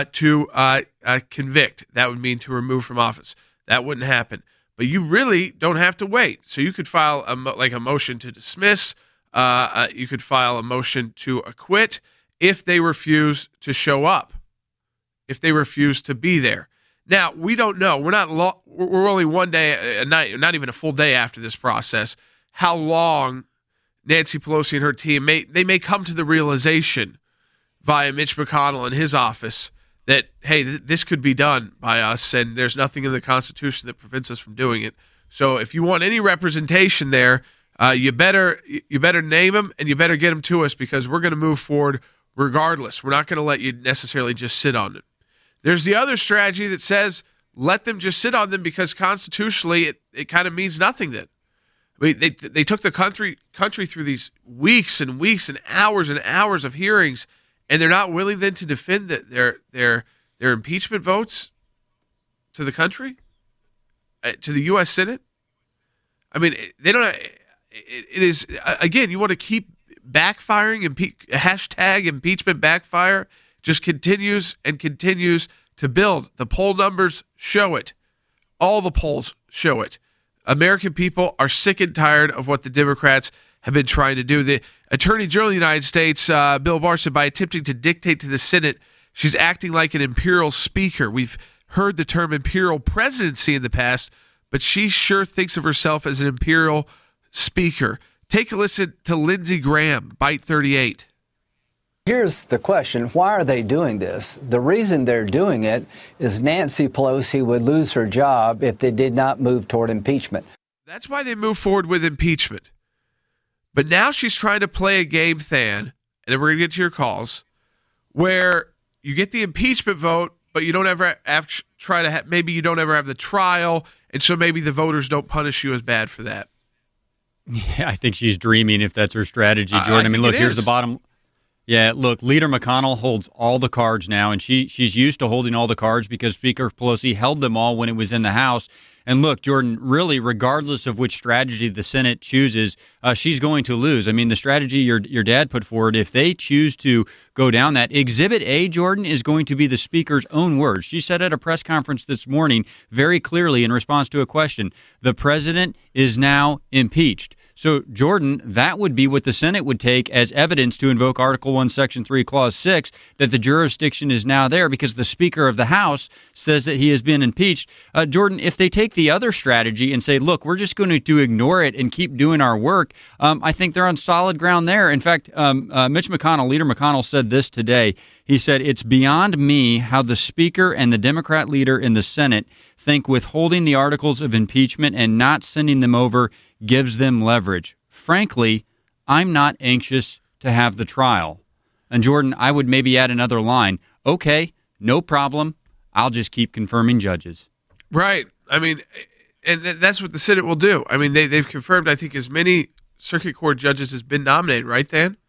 to convict. That would mean to remove from office. That wouldn't happen. But you really don't have to wait. So you could file a motion to dismiss. You could file a motion to acquit if they refuse to show up, if they refuse to be there. Now, we don't know. We're only one day, a night, not even a full day after this process, how long Nancy Pelosi and her team may come to the realization via Mitch McConnell and his office that, hey, this could be done by us, and there's nothing in the Constitution that prevents us from doing it. So if you want any representation there, you better name them, and you better get them to us, because we're going to move forward regardless. We're not going to let you necessarily just sit on them. There's the other strategy that says let them just sit on them, because constitutionally it kind of means nothing then. I mean, they took the country through these weeks and weeks and hours of hearings, and they're not willing then to defend their impeachment votes to the country, to the U.S. Senate. I mean, they don't. It is, again, you want to keep backfiring, hashtag impeachment backfire, just continues and continues to build. The poll numbers show it. All the polls show it. American people are sick and tired of what the Democrats have been trying to do. The Attorney General of the United States, Bill Barr, said by attempting to dictate to the Senate, she's acting like an imperial speaker. We've heard the term imperial presidency in the past, but she sure thinks of herself as an imperial speaker. Take a listen to Lindsey Graham, Byte 38. Here's the question. Why are they doing this? The reason they're doing it is Nancy Pelosi would lose her job if they did not move toward impeachment. That's why they move forward with impeachment. But now she's trying to play a game, Than, and then we're going to get to your calls, where you get the impeachment vote, but you don't ever maybe you don't ever have the trial, and so maybe the voters don't punish you as bad for that. Yeah, I think she's dreaming if that's her strategy, Jordan. I mean, look, here's the bottom. Yeah, look, Leader McConnell holds all the cards now, and she's used to holding all the cards because Speaker Pelosi held them all when it was in the House. And look, Jordan, really, regardless of which strategy the Senate chooses, she's going to lose. I mean, the strategy your dad put forward, if they choose to go down that, Exhibit A, Jordan, is going to be the Speaker's own words. She said at a press conference this morning very clearly in response to a question, the president is now impeached. So, Jordan, that would be what the Senate would take as evidence to invoke Article 1, Section 3, Clause 6, that the jurisdiction is now there because the Speaker of the House says that he has been impeached. Jordan, if they take the other strategy and say, look, we're just going to ignore it and keep doing our work, I think they're on solid ground there. In fact, Mitch McConnell, Leader McConnell, said this today. He said, it's beyond me how the Speaker and the Democrat leader in the Senate think withholding the articles of impeachment and not sending them over gives them leverage. Frankly, I'm not anxious to have the trial. And Jordan, I would maybe add another line. Okay, no problem. I'll just keep confirming judges. Right. I mean, and that's what the Senate will do. I mean, they've confirmed, I think, as many circuit court judges has been nominated, right, Dan?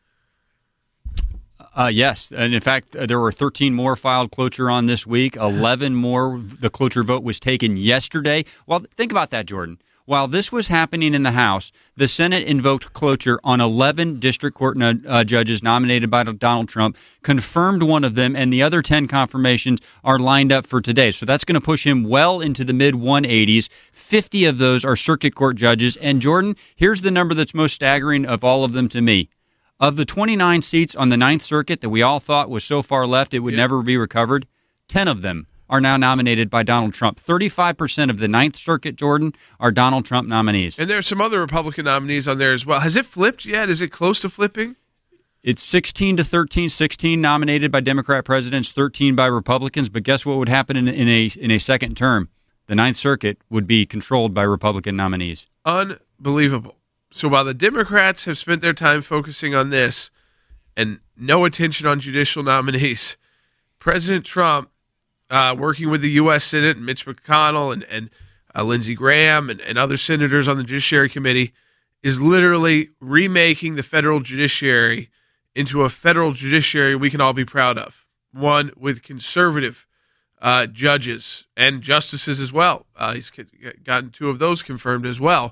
Yes. And in fact, there were 13 more filed cloture on this week. 11 more. The cloture vote was taken yesterday. Well, think about that, Jordan. While this was happening in the House, the Senate invoked cloture on 11 district court judges nominated by Donald Trump, confirmed one of them, and the other 10 confirmations are lined up for today. So that's going to push him well into the mid-180s. 50 of those are circuit court judges. And Jordan, here's the number that's most staggering of all of them to me. Of the 29 seats on the Ninth Circuit that we all thought was so far left it would never be recovered, 10 of them are now nominated by Donald Trump. 35% of the Ninth Circuit, Jordan, are Donald Trump nominees. And there are some other Republican nominees on there as well. Has it flipped yet? Is it close to flipping? It's 16-13, 16 nominated by Democrat presidents, 13 by Republicans. But guess what would happen in a second term? The Ninth Circuit would be controlled by Republican nominees. Unbelievable. So while the Democrats have spent their time focusing on this and no attention on judicial nominees, President Trump, working with the U.S. Senate and Mitch McConnell and Lindsey Graham and other senators on the Judiciary Committee, is literally remaking the federal judiciary into a federal judiciary we can all be proud of. One with conservative judges and justices as well. He's gotten 2 of those confirmed as well.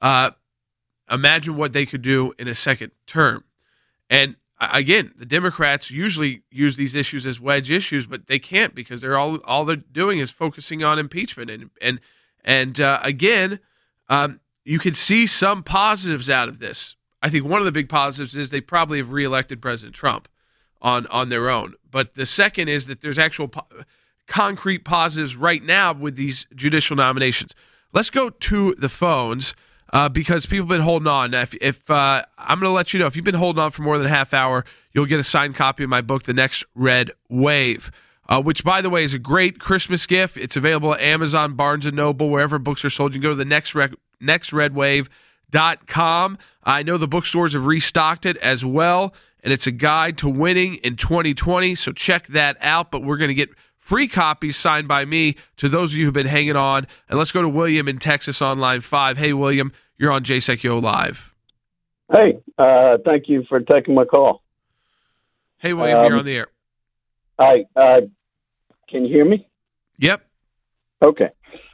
Imagine what they could do in a second term. And again, the Democrats usually use these issues as wedge issues, but they can't because they're all they're doing is focusing on impeachment. And again, you can see some positives out of this. I think one of the big positives is they probably have reelected President Trump on their own. But the second is that there's actual concrete positives right now with these judicial nominations. Let's go to the phones. Because people have been holding on. If I'm going to let you know, if you've been holding on for more than a half hour, you'll get a signed copy of my book, The Next Red Wave, which, by the way, is a great Christmas gift. It's available at Amazon, Barnes & Noble, wherever books are sold. You can go to the nextredwave.com. I know the bookstores have restocked it as well, and it's a guide to winning in 2020, so check that out. But we're going to get free copies signed by me to those of you who've been hanging on. And let's go to William in Texas on line 5. Hey, William, you're on JSEC Live. Hey, thank you for taking my call. Hey, William, you're on the air. Hi, can you hear me? Yep. Okay.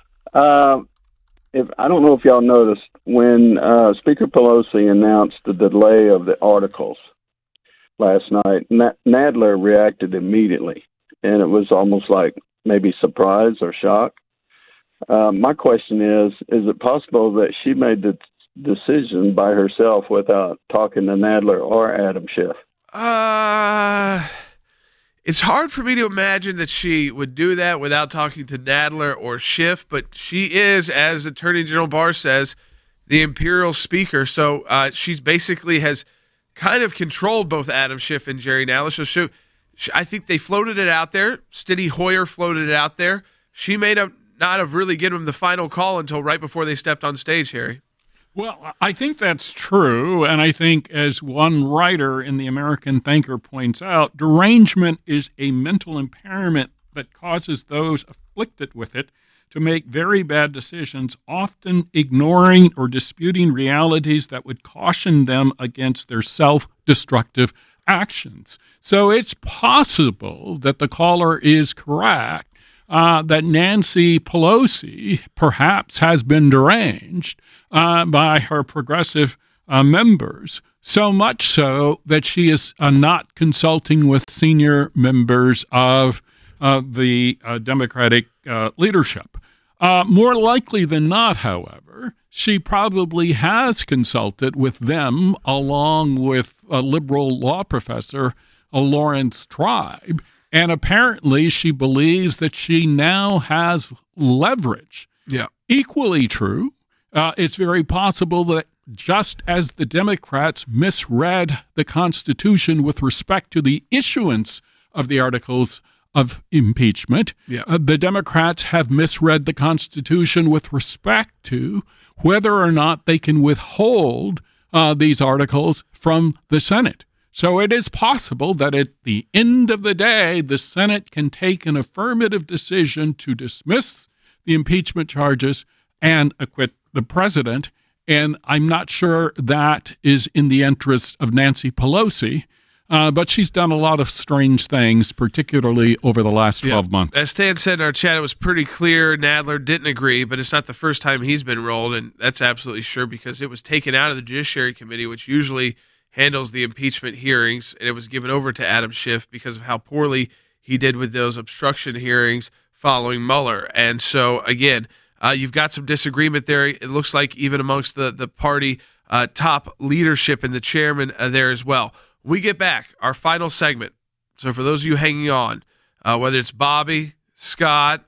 If I don't know if y'all noticed, when Speaker Pelosi announced the delay of the articles last night, Nadler reacted immediately. And it was almost like maybe surprise or shock. My question is it possible that she made the decision by herself without talking to Nadler or Adam Schiff? It's hard for me to imagine that she would do that without talking to Nadler or Schiff, but she is, as Attorney General Barr says, the imperial speaker. So she's basically has kind of controlled both Adam Schiff and Jerry Nadler. So I think they floated it out there. Steny Hoyer floated it out there. She may not have really given him the final call until right before they stepped on stage, Harry. Well, I think that's true, and I think, as one writer in the American Thinker points out, derangement is a mental impairment that causes those afflicted with it to make very bad decisions, often ignoring or disputing realities that would caution them against their self-destructive actions. So it's possible that the caller is correct, that Nancy Pelosi perhaps has been deranged by her progressive members, so much so that she is not consulting with senior members of the Democratic leadership. More likely than not, however, she probably has consulted with them along with a liberal law professor, Lawrence Tribe, and apparently she believes that she now has leverage. Yeah. Equally true, it's very possible that just as the Democrats misread the Constitution with respect to the issuance of the articles of impeachment, the Democrats have misread the Constitution with respect to whether or not they can withhold these articles from the Senate. So it is possible that at the end of the day, the Senate can take an affirmative decision to dismiss the impeachment charges and acquit the president. And I'm not sure that is in the interest of Nancy Pelosi, but she's done a lot of strange things, particularly over the last 12 months. As Stan said in our chat, it was pretty clear Nadler didn't agree, but it's not the first time he's been rolled, and that's absolutely sure because it was taken out of the Judiciary Committee, which usually handles the impeachment hearings, and it was given over to Adam Schiff because of how poorly he did with those obstruction hearings following Mueller. And so, again, you've got some disagreement there. It looks like even amongst the party top leadership and the chairman there as well. We get back, our final segment. So for those of you hanging on, whether it's Bobby, Scott,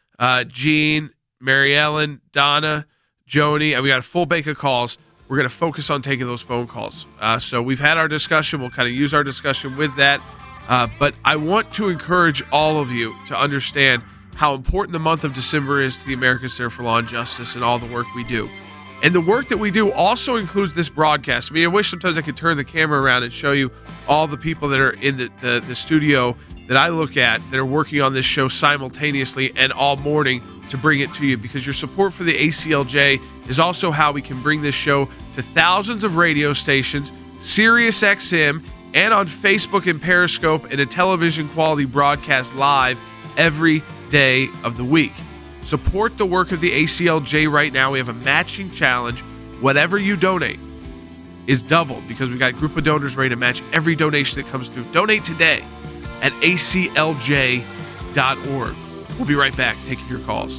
Gene, Mary Ellen, Donna, Joni, we got a full bank of calls. We're going to focus on taking those phone calls. So we've had our discussion. We'll kind of use our discussion with that. But I want to encourage all of you to understand how important the month of December is to the American Center for Law and Justice and all the work we do. And the work that we do also includes this broadcast. I mean, I wish sometimes I could turn the camera around and show you all the people that are in the studio that I look at that are working on this show simultaneously and all morning to bring it to you, because your support for the ACLJ is also how we can bring this show to thousands of radio stations, Sirius XM, and on Facebook and Periscope in a television quality broadcast live every day of the week. Support the work of the ACLJ right now. We have a matching challenge. Whatever you donate is doubled because we've got a group of donors ready to match every donation that comes through. Donate today at aclj.org. We'll be right back taking your calls.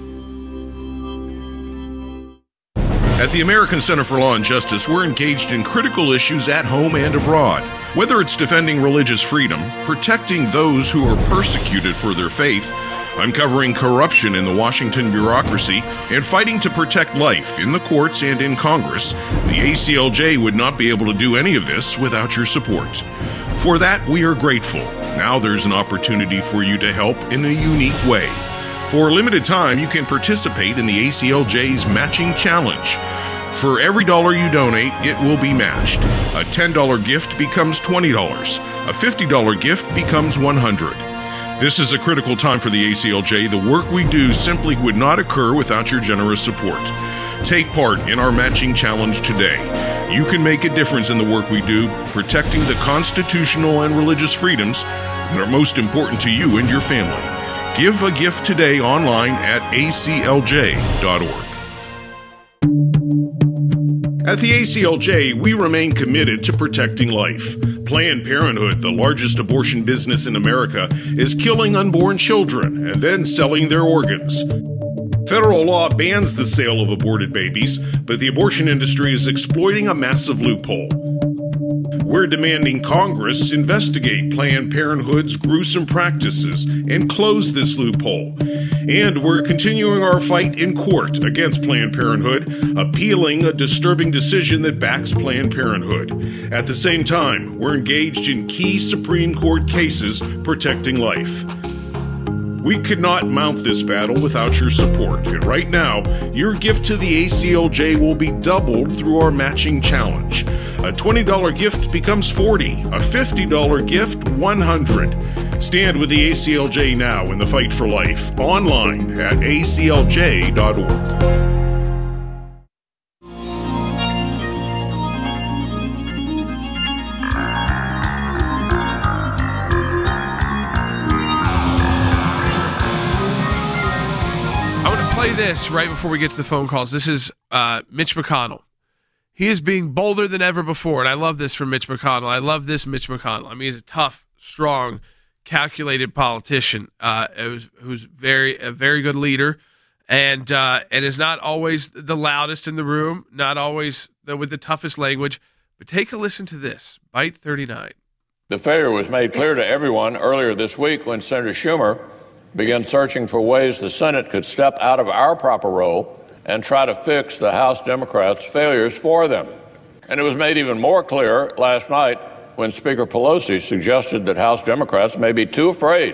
At the American Center for Law and Justice, we're engaged in critical issues at home and abroad. Whether it's defending religious freedom, protecting those who are persecuted for their faith, uncovering corruption in the Washington bureaucracy, and fighting to protect life in the courts and in Congress, the ACLJ would not be able to do any of this without your support. For that, we are grateful. Now there's an opportunity for you to help in a unique way. For a limited time, you can participate in the ACLJ's Matching Challenge. For every dollar you donate, it will be matched. A $10 gift becomes $20. A $50 gift becomes $100. This is a critical time for the ACLJ. The work we do simply would not occur without your generous support. Take part in our Matching Challenge today. You can make a difference in the work we do, protecting the constitutional and religious freedoms that are most important to you and your family. Give a gift today online at aclj.org. At the ACLJ, we remain committed to protecting life. Planned Parenthood, the largest abortion business in America, is killing unborn children and then selling their organs. Federal law bans the sale of aborted babies, but the abortion industry is exploiting a massive loophole. We're demanding Congress investigate Planned Parenthood's gruesome practices and close this loophole. And we're continuing our fight in court against Planned Parenthood, appealing a disturbing decision that backs Planned Parenthood. At the same time, we're engaged in key Supreme Court cases protecting life. We could not mount this battle without your support, and right now, your gift to the ACLJ will be doubled through our Matching Challenge. A $20 gift becomes $40, a $50 gift $100. Stand with the ACLJ now in the fight for life. Online at aclj.org. Play this right before we get to the phone calls. This is Mitch McConnell. He is being bolder than ever before, and I love this from Mitch McConnell. I love this Mitch McConnell. I mean, he's a tough, strong, calculated politician who's a very good leader, and is not always the loudest in the room, not always with the toughest language. But take a listen to this. Bite 39. The failure was made clear to everyone earlier this week when Senator Schumer began searching for ways the Senate could step out of our proper role and try to fix the House Democrats' failures for them. And it was made even more clear last night when Speaker Pelosi suggested that House Democrats may be too afraid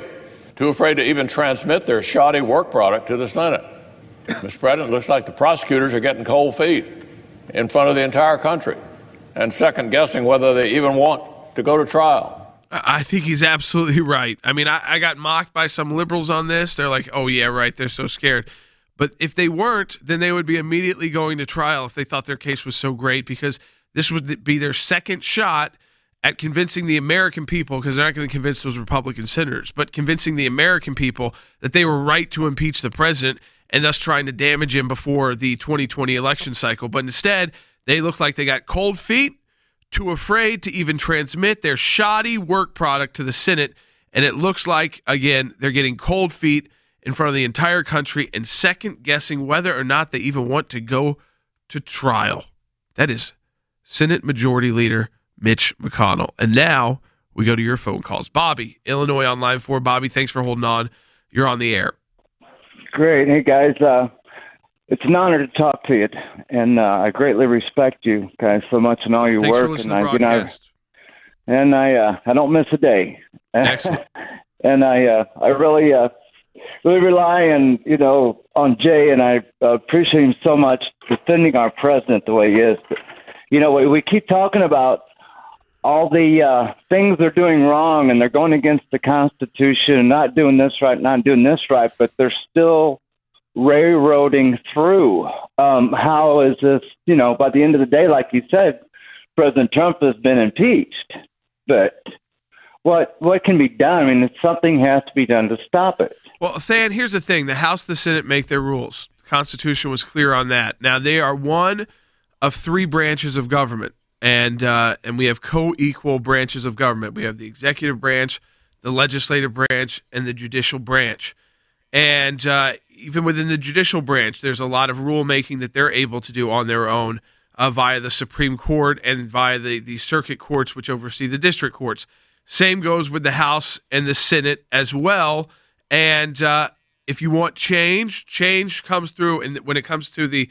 to even transmit their shoddy work product to the Senate. Mr. President, it looks like the prosecutors are getting cold feet in front of the entire country and second-guessing whether they even want to go to trial. I think he's absolutely right. I mean, I got mocked by some liberals on this. They're like, oh, yeah, right, they're so scared. But if they weren't, then they would be immediately going to trial if they thought their case was so great, because this would be their second shot at convincing the American people, because they're not going to convince those Republican senators, but convincing the American people that they were right to impeach the president and thus trying to damage him before the 2020 election cycle. But instead, they look like they got cold feet, too afraid to even transmit their shoddy work product to the Senate. And it looks like, again, they're getting cold feet in front of the entire country and second-guessing whether or not they even want to go to trial. That is Senate Majority Leader Mitch McConnell. And now we go to your phone calls. Bobby, Illinois on line 4. Bobby, thanks for holding on. You're on the air. Great. Hey, guys. It's an honor to talk to you, and I greatly respect you guys so much and all your Thanks work. For listening to the broadcast. I don't miss a day. Excellent. And I really rely on Jay, and I appreciate him so much defending our president the way he is. But, we keep talking about all the things they're doing wrong, and they're going against the Constitution and not doing this right, but they're still railroading through. How is this, by the end of the day, like you said, President Trump has been impeached. But what can be done? I mean, something has to be done to stop it. Well, Than, here's the thing. The House and the Senate make their rules. The Constitution was clear on that. Now, they are one of three branches of government, and we have co-equal branches of government. We have the executive branch, the legislative branch, and the judicial branch. And even within the judicial branch, there's a lot of rulemaking that they're able to do on their own via the Supreme Court and via the circuit courts, which oversee the district courts. Same goes with the House and the Senate as well. And if you want change comes through. And when it comes to the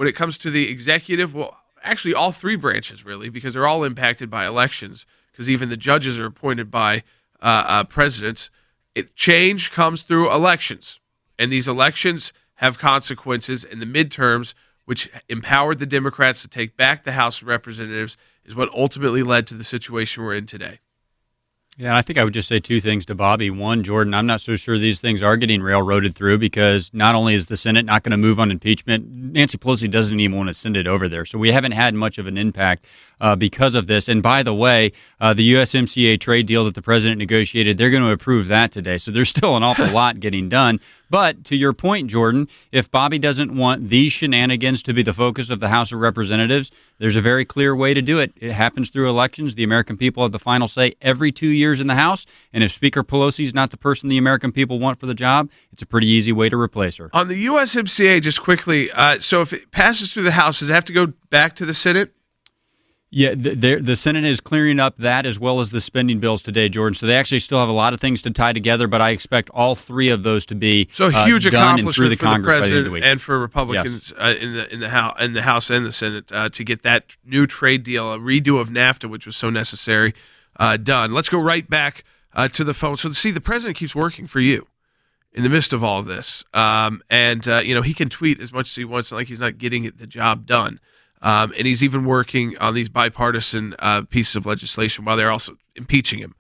executive, well, actually all three branches really, because they're all impacted by elections. Because even the judges are appointed by presidents. Change comes through elections. And these elections have consequences, in the midterms, which empowered the Democrats to take back the House of Representatives, is what ultimately led to the situation we're in today. Yeah, I think I would just say two things to Bobby. One, Jordan, I'm not so sure these things are getting railroaded through, because not only is the Senate not going to move on impeachment, Nancy Pelosi doesn't even want to send it over there. So we haven't had much of an impact because of this. And by the way, the USMCA trade deal that the president negotiated, they're going to approve that today. So there's still an awful lot getting done. But to your point, Jordan, if Bobby doesn't want these shenanigans to be the focus of the House of Representatives, there's a very clear way to do it. It happens through elections. The American people have the final say every 2 years in the House. And if Speaker Pelosi is not the person the American people want for the job, it's a pretty easy way to replace her. On the USMCA, just quickly, so if it passes through the House, does it have to go back to the Senate? Yeah, the Senate is clearing up that as well as the spending bills today, Jordan. So they actually still have a lot of things to tie together, but I expect all three of those to be so huge done and through accomplishment the for Congress the by the end of the president week. and for Republicans in the House and the Senate to get that new trade deal, a redo of NAFTA, which was so necessary, done. Let's go right back to the phone. So see, the president keeps working for you in the midst of all of this, and he can tweet as much as he wants, like he's not getting the job done. And he's even working on these bipartisan pieces of legislation while they're also impeaching him.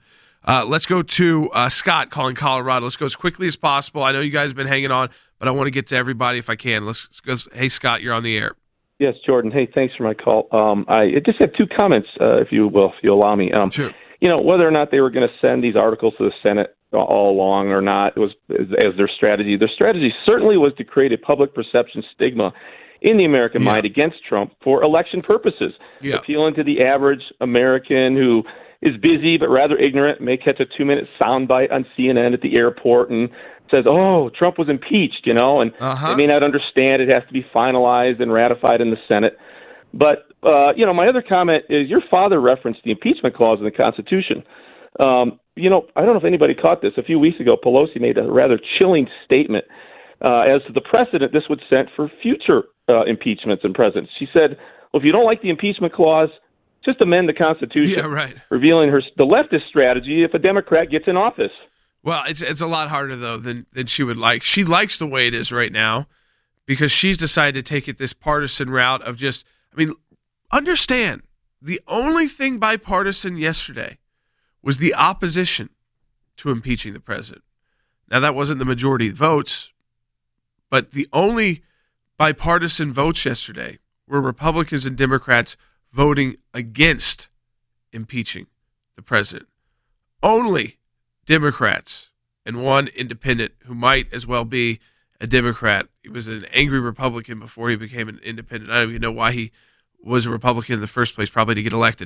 Let's go to Scott calling Colorado. Let's go as quickly as possible. I know you guys have been hanging on, but I want to get to everybody if I can. Let's go. Hey, Scott, you're on the air. Yes, Jordan. Hey, thanks for my call. I just have two comments, if you allow me. Sure. Whether or not they were going to send these articles to the Senate all along or not, it was as their strategy. Their strategy certainly was to create a public perception stigma in the American mind against Trump for election purposes, appealing to the average American who is busy but rather ignorant, may catch a 2-minute soundbite on CNN at the airport and says, oh, Trump was impeached, and they may not understand it has to be finalized and ratified in the Senate. But, my other comment is your father referenced the impeachment clause in the Constitution. I don't know if anybody caught this. A few weeks ago, Pelosi made a rather chilling statement as to the precedent this would set for future impeachments and presidents. She said, well, if you don't like the impeachment clause, just amend the Constitution, revealing the leftist strategy if a Democrat gets in office. Well, it's a lot harder, though, than she would like. She likes the way it is right now because she's decided to take it this partisan route of just, understand, the only thing bipartisan yesterday was the opposition to impeaching the president. Now, that wasn't the majority votes, but the only bipartisan votes yesterday were Republicans and Democrats voting against impeaching the president. Only Democrats and one independent who might as well be a Democrat. He was an angry Republican before he became an independent. I don't even know why he was a Republican in the first place, probably to get elected.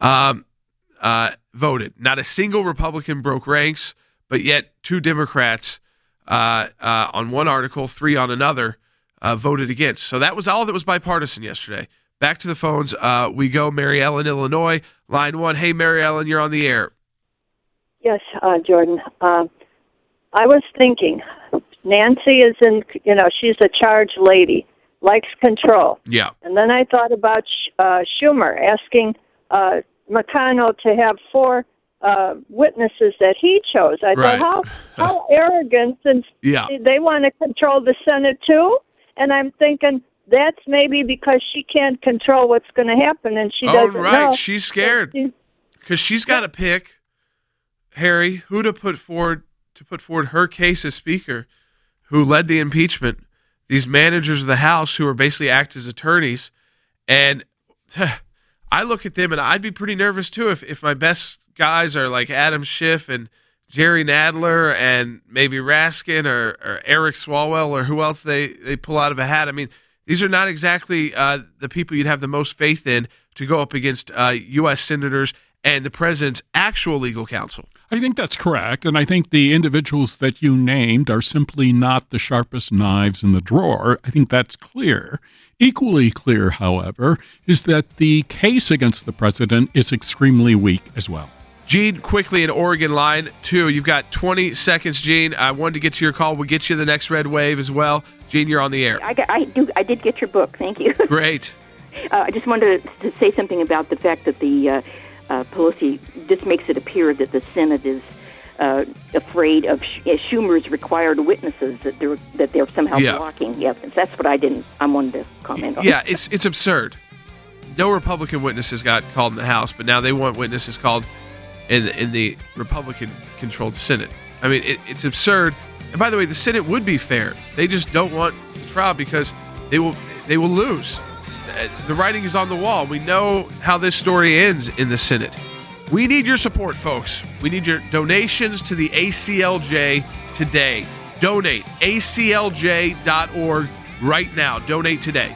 Voted. Not a single Republican broke ranks, but yet 2 Democrats on one article, 3 on another, voted against. So that was all that was bipartisan yesterday. Back to the phones. We go. Mary Ellen, Illinois, line 1. Hey, Mary Ellen, you're on the air. Yes, Jordan. I was thinking, Nancy is she's a charged lady, likes control. Yeah. And then I thought about Schumer asking McConnell to have 4 witnesses that he chose. I thought, how arrogant, since they want to control the Senate too? And I'm thinking, that's maybe because she can't control what's going to happen, and she doesn't know. She's scared because she's got to pick, Harry, who to put forward her case as Speaker, who led the impeachment. These managers of the House who are basically act as attorneys, and I look at them and I'd be pretty nervous too if my best guys are like Adam Schiff and Jerry Nadler and maybe Raskin or Eric Swalwell or who else they pull out of a hat. These are not exactly the people you'd have the most faith in to go up against U.S. senators and the president's actual legal counsel. I think that's correct, and I think the individuals that you named are simply not the sharpest knives in the drawer. I think that's clear. Equally clear, however, is that the case against the president is extremely weak as well. Gene, quickly in Oregon, line 2. You've got 20 seconds, Gene. I wanted to get to your call. We'll get you the next red wave as well. Gene, you're on the air. I did get your book. Thank you. Great. I just wanted to say something about the fact that the Pelosi, this makes it appear that the Senate is afraid of Schumer's required witnesses, that they're somehow blocking. Yeah, that's what I wanted to comment on. Yeah, it's absurd. No Republican witnesses got called in the House, but now they want witnesses called in the Republican-controlled Senate. It's absurd. And by the way, the Senate would be fair. They just don't want the trial because they will lose. The writing is on the wall. We know how this story ends in the Senate. We need your support, folks. We need your donations to the ACLJ today. Donate. ACLJ.org right now. Donate today.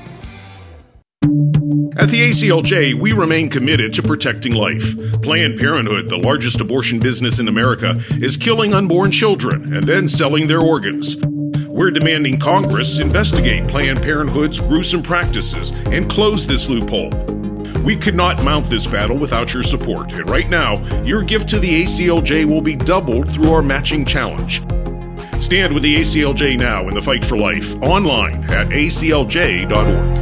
At the ACLJ, we remain committed to protecting life. Planned Parenthood, the largest abortion business in America, is killing unborn children and then selling their organs. We're demanding Congress investigate Planned Parenthood's gruesome practices and close this loophole. We could not mount this battle without your support, and right now, your gift to the ACLJ will be doubled through our matching challenge. Stand with the ACLJ now in the fight for life, online at aclj.org.